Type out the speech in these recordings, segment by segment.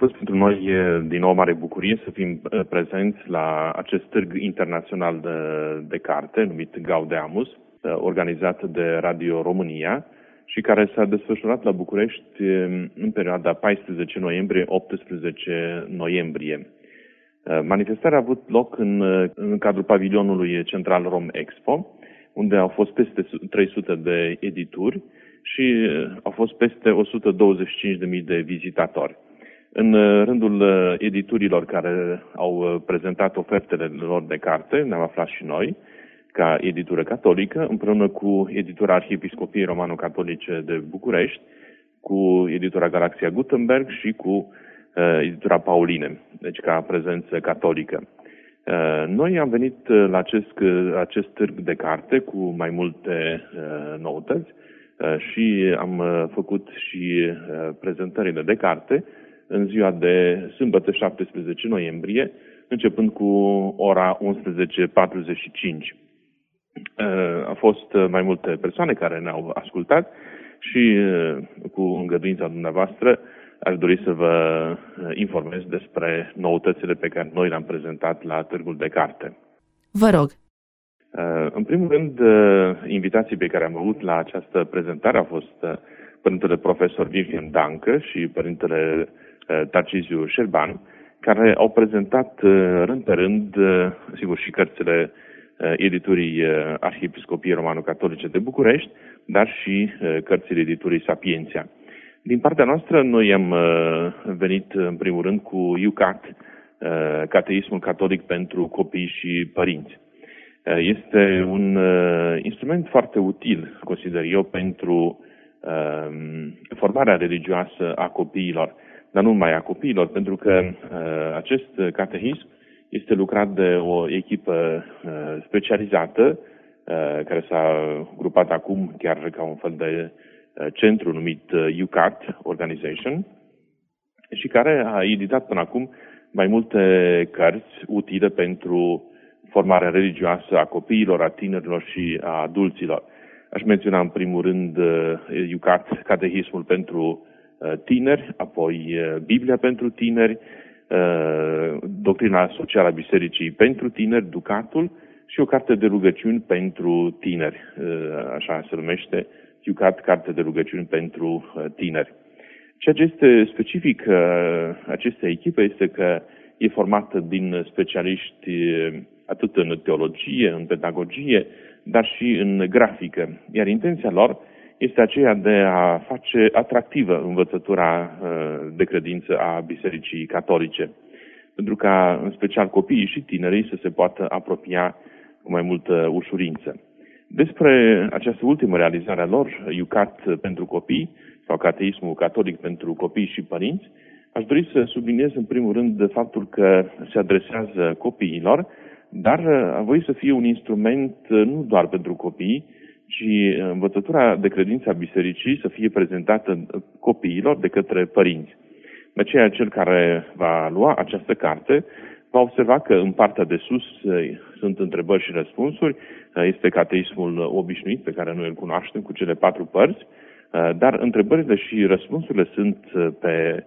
fost pentru noi din nou o mare bucurie să fim prezenți la acest târg internațional de carte, numit Gaudeamus, organizat de Radio România și care s-a desfășurat la București în perioada 14 noiembrie-18 noiembrie. Manifestarea a avut loc în cadrul pavilionului central Rom Expo, unde au fost peste 300 de edituri și au fost peste 125.000 de vizitatori. În rândul editurilor care au prezentat ofertele lor de carte, ne-am aflat și noi, ca editură catolică, împreună cu editura Arhiepiscopiei Romano-Catolice de București, cu editura Galaxia Gutenberg și cu editura Pauline, deci ca prezență catolică. Noi am venit la acest târg de carte cu mai multe noutăți și am făcut și prezentările de carte în ziua de sâmbătă 17 noiembrie, începând cu ora 11:45. Au fost mai multe persoane care ne-au ascultat și cu îngăduința dumneavoastră aș dori să vă informez despre noutățile pe care noi le-am prezentat la Târgul de Carte. Vă rog. În primul rând, invitații pe care am avut la această prezentare au fost părintele profesor Wilhelm Dancă și părintele Tarcisiu Șerban, care au prezentat rând pe rând, sigur, și cărțile editurii Arhiepiscopiei Romano-Catolice de București, dar și cărțile editurii Sapientia. Din partea noastră, noi am venit în primul rând cu IUCAT, Cateismul Catolic pentru Copii și Părinți. Este un instrument foarte util, consider eu, pentru formarea religioasă a copiilor, dar nu numai a copiilor, pentru că acest catehism este lucrat de o echipă specializată, care s-a grupat acum chiar ca un fel de centru numit UCAT Organization și care a editat până acum mai multe cărți utile pentru formarea religioasă a copiilor, a tinerilor și a adulților. Aș menționa în primul rând UCAT, Catehismul pentru tineri, apoi Biblia pentru tineri, Doctrina Socială a Bisericii pentru tineri, Ducatul, și o carte de rugăciuni pentru tineri, așa se numește, UCAT, Carte de rugăciuni pentru tineri. Ceea ce este specific acestei echipe este că e formată din specialiști atât în teologie, în pedagogie, dar și în grafică. Iar intenția lor este aceea de a face atractivă învățătura de credință a Bisericii Catolice, pentru ca, în special, copiii și tinerii să se poată apropia cu mai multă ușurință. Despre această ultimă realizare a lor, UCAT pentru copii, sau Cateismul Catolic pentru Copii și Părinți, aș dori să subliniez în primul rând faptul că se adresează copiilor, dar a voit să fie un instrument nu doar pentru copii, ci învățătura de credință a Bisericii să fie prezentată copiilor de către părinți. De aceea, cel care va lua această carte va observa că în partea de sus sunt întrebări și răspunsuri, este cateismul obișnuit pe care noi îl cunoaștem cu cele 4 părți, dar întrebările și răspunsurile sunt pe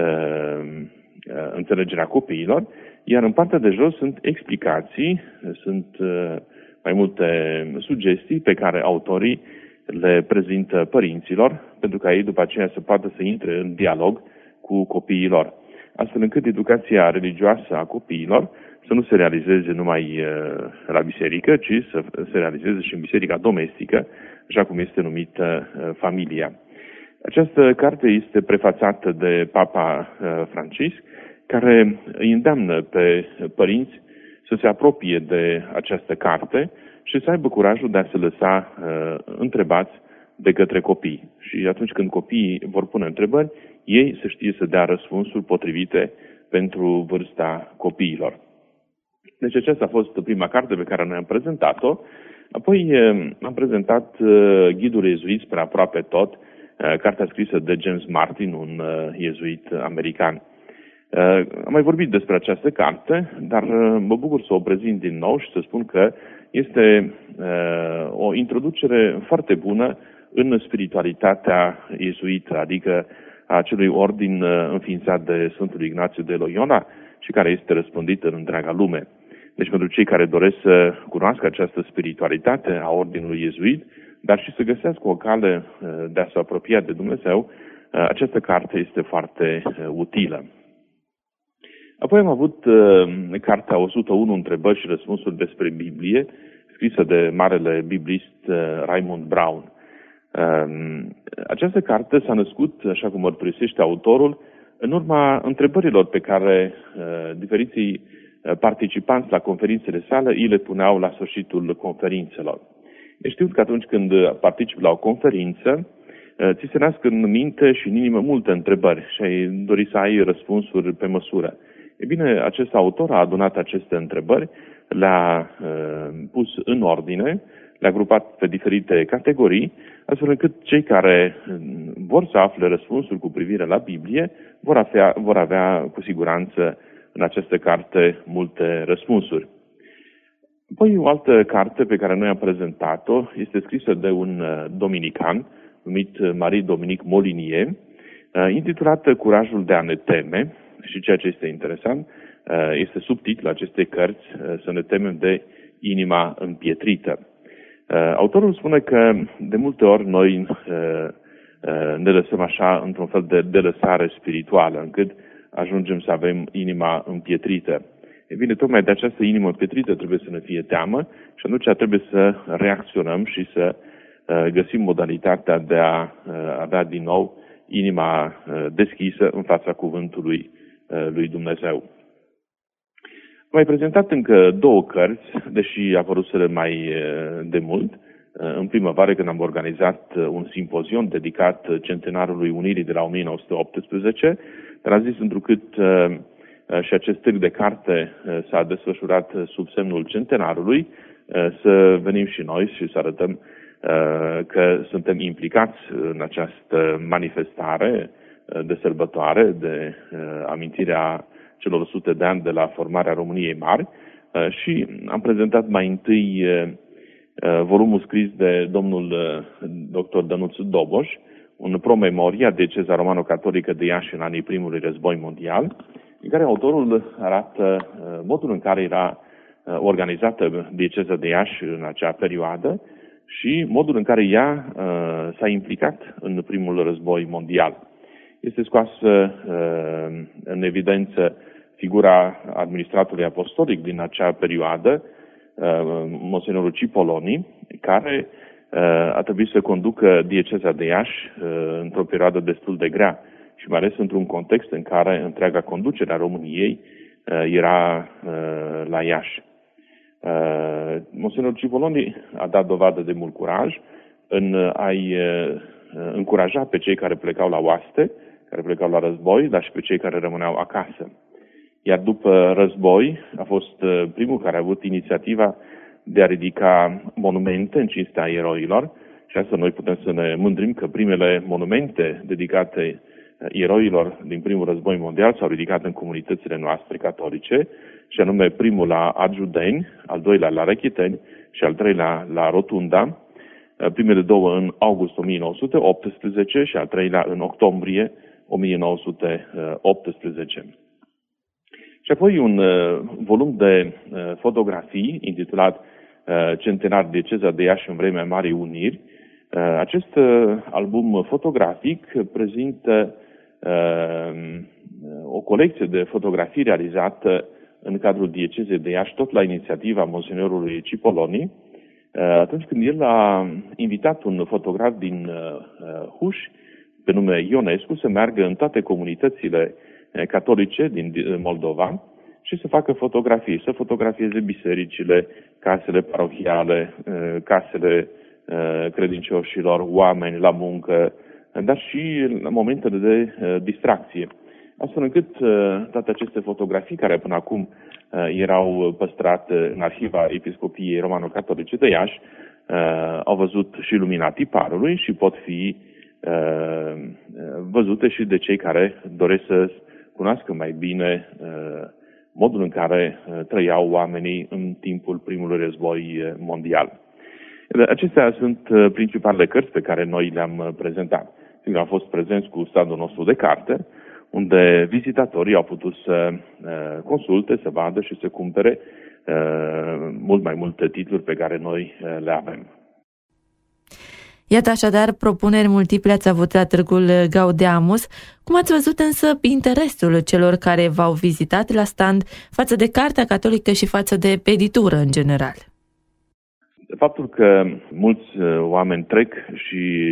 înțelegerea copiilor, iar în partea de jos sunt explicații, sunt mai multe sugestii pe care autorii le prezintă părinților, pentru ca ei după aceea să poată să intre în dialog cu copiilor, astfel încât educația religioasă a copiilor să nu se realizeze numai la biserică, ci să se realizeze și în biserica domestică, așa cum este numită familia. Această carte este prefațată de Papa Francisc, care îi îndeamnă pe părinți să se apropie de această carte și să aibă curajul de a se lăsa întrebați de către copii. Și atunci când copiii vor pune întrebări, ei să știe să dea răspunsuri potrivite pentru vârsta copiilor. Deci aceasta a fost prima carte pe care noi am prezentat-o. Apoi am prezentat Ghidul Iezuit spre aproape tot, cartea scrisă de James Martin, un iezuit american. Am mai vorbit despre această carte, dar mă bucur să o prezint din nou și să spun că este o introducere foarte bună în spiritualitatea iezuită, adică a acelui ordin înființat de Sfântul Ignațiu de Loyola și care este răspândit în întreaga lume. Deci pentru cei care doresc să cunoască această spiritualitate a ordinului iezuit, dar și să găsească o cale de a se apropia de Dumnezeu, această carte este foarte utilă. Apoi am avut cartea 101 întrebări și răspunsuri despre Biblie, scrisă de marele biblist Raymond Brown. Această carte s-a născut, așa cum mărturisește autorul, în urma întrebărilor pe care diferiții participanți la conferințele sale îi le puneau la sfârșitul conferințelor. E știut că atunci când participi la o conferință, ți se nasc în minte și în inimă multe întrebări și ai dori să ai răspunsuri pe măsură. E bine, acest autor a adunat aceste întrebări, le-a pus în ordine, le-a grupat pe diferite categorii, astfel încât cei care vor să afle răspunsuri cu privire la Biblie vor avea cu siguranță în această carte multe răspunsuri. Apoi o altă carte pe care noi am prezentat-o este scrisă de un dominican numit Marie-Dominique Molinier, intitulată Curajul de a ne teme, și ceea ce este interesant este subtitlul acestei cărți, Să ne temem de inima împietrită. Autorul spune că de multe ori noi ne lăsăm așa într-un fel de delăsare spirituală, încât ajungem să avem inima împietrită. E bine, tocmai de această inimă împietrită trebuie să ne fie teamă și atunci trebuie să reacționăm și să găsim modalitatea de a avea din nou inima deschisă în fața cuvântului lui Dumnezeu. Am mai prezentat încă două cărți, deși a apărusele mai de mult, în primăvară când am organizat un simpozion dedicat centenarului Unirii de la 1918, dar am zis întrucât și acest târg de carte s-a desfășurat sub semnul centenarului, să venim și noi și să arătăm că suntem implicați în această manifestare de sărbătoare, de amintirea celor 100 de ani de la formarea României Mari și am prezentat mai întâi volumul scris de domnul dr. Dănuț Doboș, un promemoria de Dieceza Romano-Catolică de Iași în anii primului război mondial, în care autorul arată modul în care era organizată Dieceza de Iași în acea perioadă și modul în care ea s-a implicat în primul război mondial. Este scoasă în evidență figura administratorului apostolic din acea perioadă, monsenorul Cipolloni, care a trebuit să conducă Dieceza de Iași într-o perioadă destul de grea și mai ales într-un context în care întreaga conducere a României era la Iași. Monsenorul Cipolloni a dat dovadă de mult curaj în a-i încuraja pe cei care plecau la oaste, care plecau la război, dar și pe cei care rămâneau acasă. Iar după război a fost primul care a avut inițiativa de a ridica monumente în cinstea eroilor și asta noi putem să ne mândrim că primele monumente dedicate eroilor din primul război mondial s-au ridicat în comunitățile noastre catolice, și anume primul la Arjudeni, al doilea la Rechiteni și al treilea la Rotunda, primele două în august 1918 și al treilea în octombrie 1918. Și apoi un volum de fotografii intitulat Centenar Dieceza de Iași în vremea Marii Uniri. Acest album fotografic prezintă o colecție de fotografii realizată în cadrul Diecezei de Iași, tot la inițiativa monsenorului Cipolloni, atunci când el a invitat un fotograf din Huș, pe nume Ionescu, să meargă în toate comunitățile catolice din Moldova și să facă fotografii, să fotografieze bisericile, casele parohiale, casele credincioșilor, oameni la muncă, dar și la momentele de distracție. Astfel încât toate aceste fotografii, care până acum erau păstrate în arhiva Episcopiei Romano-Catolice de Iași, au văzut și lumina tiparului și pot fi văzute și de cei care doresc să cunoască mai bine modul în care trăiau oamenii în timpul primului război mondial. Acestea sunt principalele cărți pe care noi le-am prezentat. Am fost prezenți cu standul nostru de carte, unde vizitatorii au putut să consulte, să vadă și să cumpere mult mai multe titluri pe care noi le avem. Iată așadar propuneri multiple ați avut la Târgul Gaudeamus. Cum ați văzut însă interesul celor care v-au vizitat la stand față de Cartea Catolică și față de editură în general? Faptul că mulți oameni trec și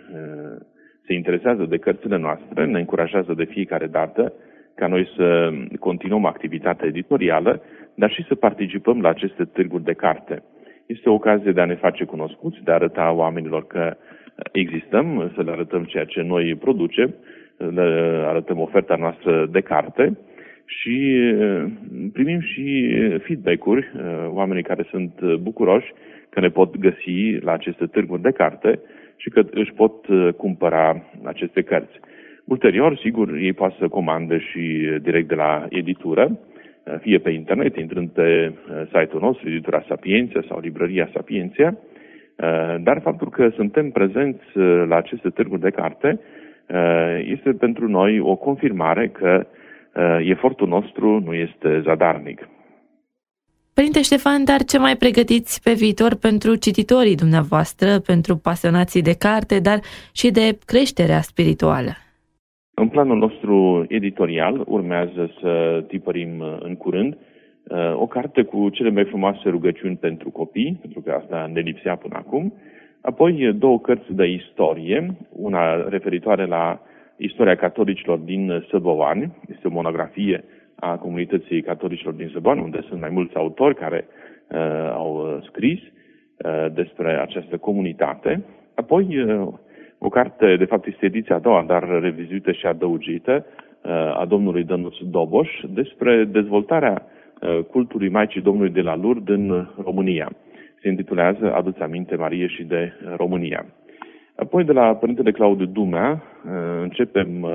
se interesează de cărțile noastre ne încurajează de fiecare dată ca noi să continuăm activitatea editorială, dar și să participăm la aceste târguri de carte. Este o ocazie de a ne face cunoscuți, de a arăta oamenilor că existăm, să le arătăm ceea ce noi producem, le arătăm oferta noastră de carte și primim și feedback-uri, oamenii care sunt bucuroși că ne pot găsi la aceste târguri de carte și că își pot cumpăra aceste cărți. Ulterior, sigur, ei pot să comande și direct de la editură, fie pe internet, intrând pe site-ul nostru, editura Sapientia sau librăria Sapientia, dar faptul că suntem prezenți la aceste târguri de carte este pentru noi o confirmare că efortul nostru nu este zadarnic. Părinte Ștefan, dar ce mai pregătiți pe viitor pentru cititorii dumneavoastră, pentru pasionații de carte, dar și de creșterea spirituală? În planul nostru editorial urmează să tipărim în curând o carte cu cele mai frumoase rugăciuni pentru copii, pentru că asta ne lipsea până acum, apoi 2 cărți de istorie, una referitoare la istoria catolicilor din Săbăoani, este o monografie a comunității catolicilor din Săbăoani, unde sunt mai mulți autori care au scris despre această comunitate, apoi o carte, de fapt este ediția a doua, dar revizuită și adăugită, a domnului Dănuț Doboș, despre dezvoltarea cultului Maicii Domnului de la Lourdes în România. Se intitulează Adu-ți aminte, Marie, și de România. Apoi, de la Părintele Claudiu Dumea, începem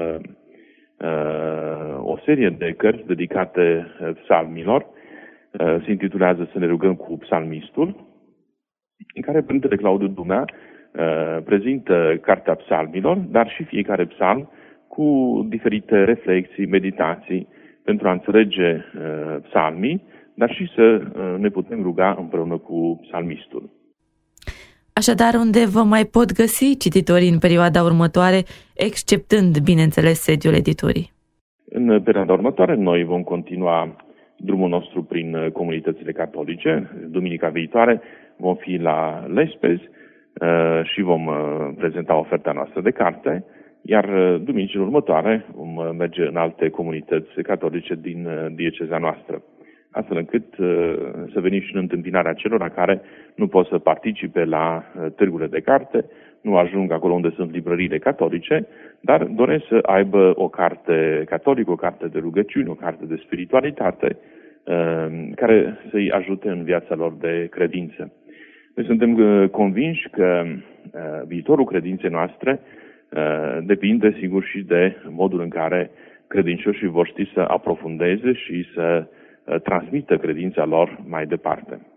o serie de cărți dedicate psalmilor. Se intitulează Să ne rugăm cu psalmistul, în care Părintele Claudiu Dumea prezintă Cartea Psalmilor, dar și fiecare psalm cu diferite reflexii, meditații pentru a înțelege psalmii, dar și să ne putem ruga împreună cu psalmistul. Așadar, unde vă mai pot găsi cititorii în perioada următoare, exceptând, bineînțeles, sediul editurii? În perioada următoare, noi vom continua drumul nostru prin comunitățile catolice. Duminica viitoare vom fi la Lespezi și vom prezenta oferta noastră de carte, iar duminicile următoare vom merge în alte comunități catolice din dieceza noastră, astfel încât să venim și în întâmpinarea celor care nu pot să participe la târgurile de carte, nu ajung acolo unde sunt librăriile catolice, dar doresc să aibă o carte catolică, o carte de rugăciuni, o carte de spiritualitate, care să-i ajute în viața lor de credință. Noi suntem convinși că viitorul credinței noastre depinde, sigur, și de modul în care credincioșii vor ști să aprofundeze și să transmită credința lor mai departe.